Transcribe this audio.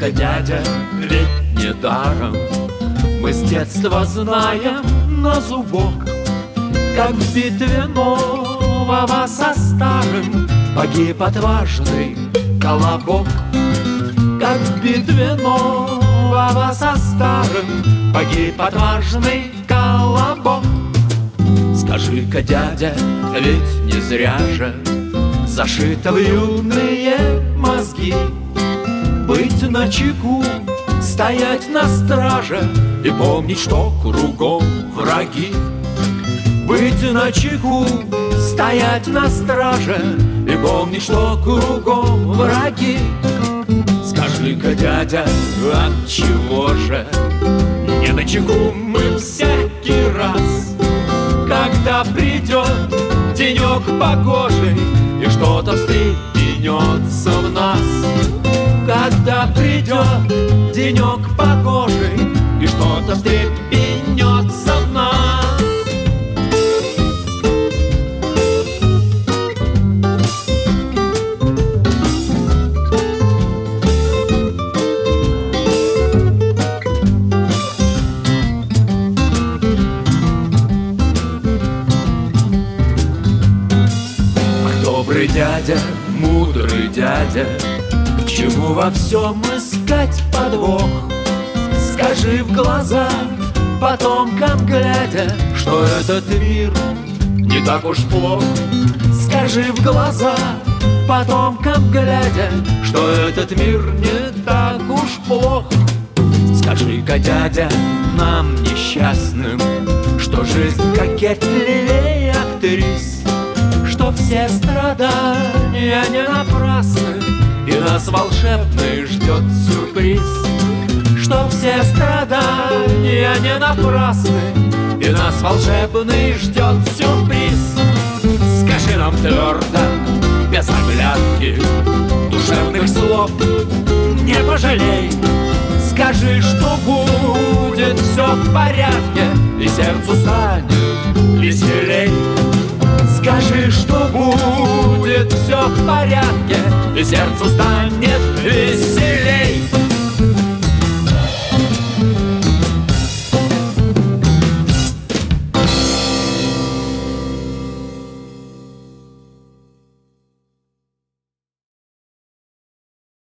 Скажи-ка, дядя, ведь недаром мы с детства знаем на зубок, как в битве нового со старым погиб отважный Колобок. Как в битве нового со старым погиб отважный Колобок. Скажи-ка, дядя, ведь не зря же зашито в юные мозги быть начеку, стоять на страже и помнить, что кругом враги. Быть начеку, стоять на страже и помнить, что кругом враги. Скажи-ка, дядя, отчего же не начеку мы всякий раз, когда придет денек погожий и что-то встрепенется в нас? Когда придет денек погожий и что-то встрепенется в нас? Добрый дядя, мудрый дядя, к чему во всем искать подвох? Скажи в глаза потомкам глядя, что этот мир не так уж плох. Скажи в глаза потомкам глядя, что этот мир не так уж плох. Скажи-ка, дядя, нам несчастным, что жизнь кокетливее актрис, что все страдания не напрасны, и нас волшебный ждет сюрприз. Что все страдания не напрасны, и нас волшебный ждет сюрприз. Скажи нам твердо, без оглядки, душевных слов не пожалей. Скажи, что будет все в порядке, и сердцу станет веселей. Скажи, что будет все в порядке, и сердцу станет веселей.